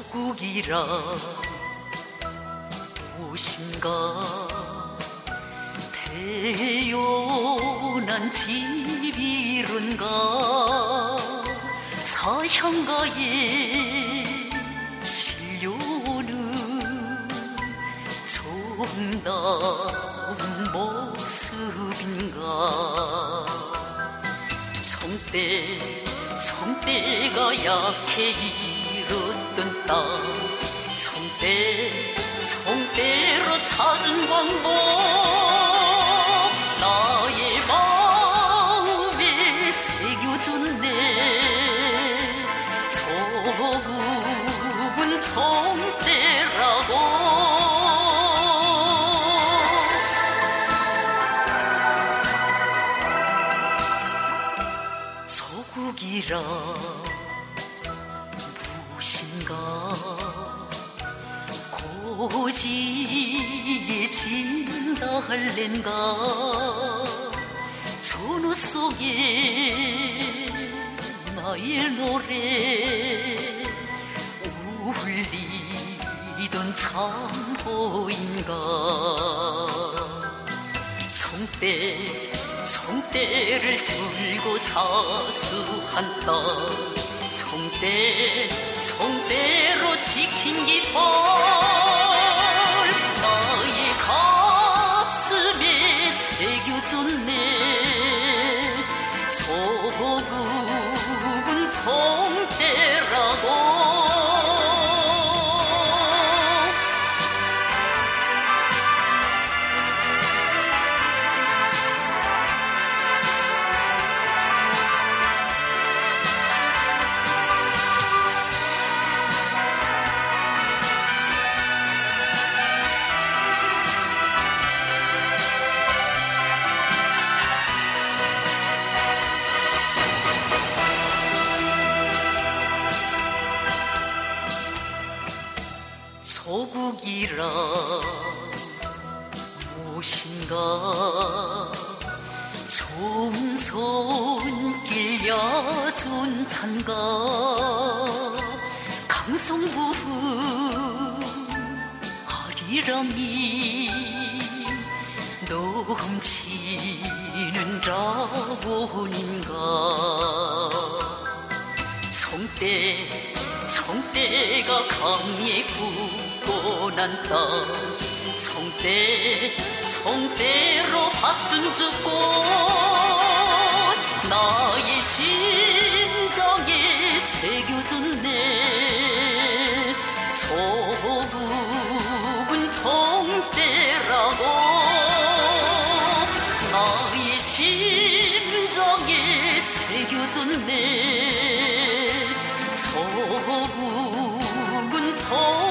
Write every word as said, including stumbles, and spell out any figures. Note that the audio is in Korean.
조국이라 무엇인가 태어난 집이른가 사향가에 실려오는 정다운 모습인가. 청대 청대가 약해 잃었던 땅 청대 청대로 찾은 방법 나의 마음에 새겨줬네. 조국은 청대라고. 조국이라 무엇인가 고지에 진다 할랜가. 전우 속에 나의 노래 울리던 참호인가. 청대 청대를 들고 사수한 땅 청대 청대로 지킨 깃발 나의 가슴에 새겨줬네. 조국은 청대라고. 조국이라 무엇인가 좋은 손길 야존 찬가. 강성부흥 아리랑이 넘치는 라곤인가. 청대 청대가 강에 굳고 난 땅 청대 청대로 받든 죽고 나의 심장에 새겨줬네. 조국은 청대라고. 나의 심장에 새겨줬네. 조국은 청